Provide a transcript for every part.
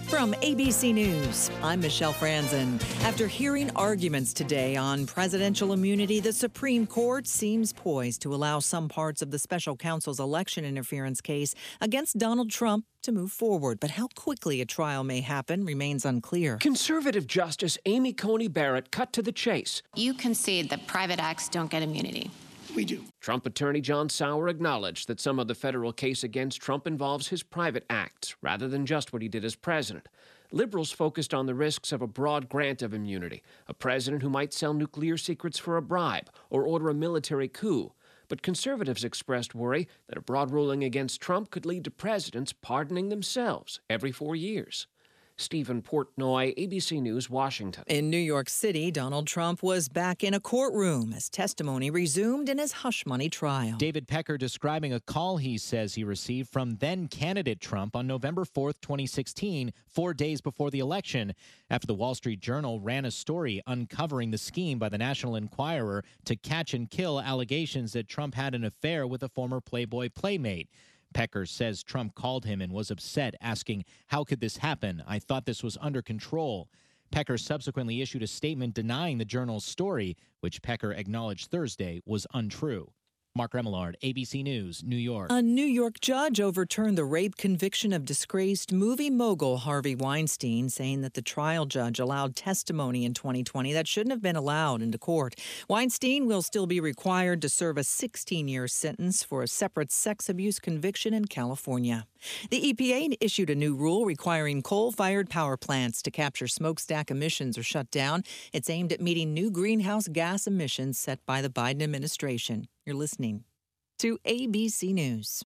From ABC News, I'm Michelle Franzen. After hearing arguments today on presidential immunity, the Supreme Court seems poised to allow some parts of the special counsel's election interference case against Donald Trump to move forward. But how quickly a trial may happen remains unclear. Conservative Justice Amy Coney Barrett cut to the chase. You concede that private acts don't get immunity. We do. Trump attorney John Sauer acknowledged that some of the federal case against Trump involves his private acts, rather than just what he did as president. Liberals focused on the risks of a broad grant of immunity, a president who might sell nuclear secrets for a bribe or order a military coup. But conservatives expressed worry that a broad ruling against Trump could lead to presidents pardoning themselves every 4 years. Stephen Portnoy, ABC News, Washington. In New York City, Donald Trump was back in a courtroom as testimony resumed in his hush money trial. David Pecker describing a call he says he received from then-candidate Trump on November 4th, 2016, 4 days before the election, after the Wall Street Journal ran a story uncovering the scheme by the National Enquirer to catch and kill allegations that Trump had an affair with a former Playboy playmate. Pecker says Trump called him and was upset, asking, "How could this happen? I thought this was under control." Pecker subsequently issued a statement denying the Journal's story, which Pecker acknowledged Thursday was untrue. Mark Remillard, ABC News, New York. A New York judge overturned the rape conviction of disgraced movie mogul Harvey Weinstein, saying that the trial judge allowed testimony in 2020 that shouldn't have been allowed into court. Weinstein will still be required to serve a 16-year sentence for a separate sex abuse conviction in California. The EPA issued a new rule requiring coal-fired power plants to capture smokestack emissions or shut down. It's aimed at meeting new greenhouse gas emissions set by the Biden administration. You're listening to ABC News.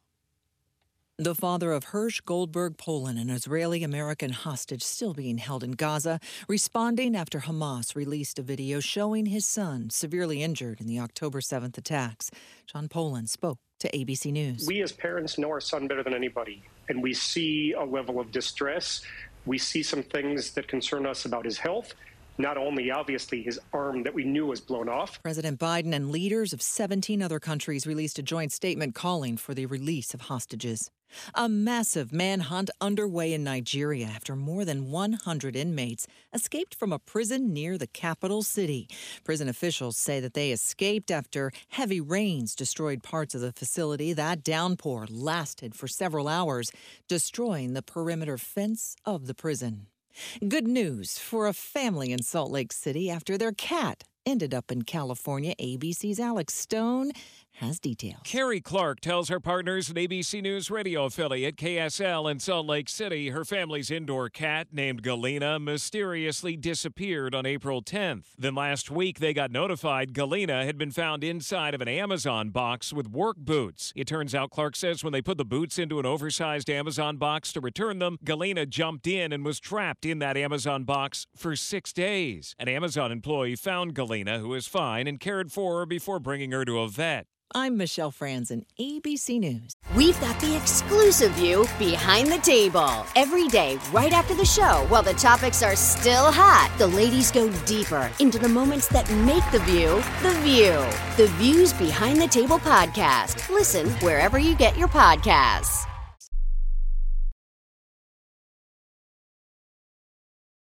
The father of Hersh Goldberg Polin, an Israeli-American hostage still being held in Gaza, responding after Hamas released a video showing his son severely injured in the October 7th attacks. John Polin spoke to ABC News. We as parents know our son better than anybody, and we see a level of distress. We see some things that concern us about his health. Not only, obviously, his arm that we knew was blown off. President Biden and leaders of 17 other countries released a joint statement calling for the release of hostages. A massive manhunt underway in Nigeria after more than 100 inmates escaped from a prison near the capital city. Prison officials say that they escaped after heavy rains destroyed parts of the facility. That downpour lasted for several hours, destroying the perimeter fence of the prison. Good news for a family in Salt Lake City after their cat ended up in California. ABC's Alex Stone has details. Carrie Clark tells her partners at ABC News radio affiliate KSL in Salt Lake City her family's indoor cat named Galena mysteriously disappeared on April 10th. Then last week they got notified Galena had been found inside of an Amazon box with work boots. It turns out, Clark says, when they put the boots into an oversized Amazon box to return them, Galena jumped in and was trapped in that Amazon box for 6 days. An Amazon employee found Galena, who is fine, and cared for her before bringing her to a vet. I'm Michelle Franzen, ABC News. We've got the exclusive view behind the table. Every day, right after the show, while the topics are still hot, the ladies go deeper into the moments that make the View, The View. The Views Behind the Table podcast. Listen wherever you get your podcasts.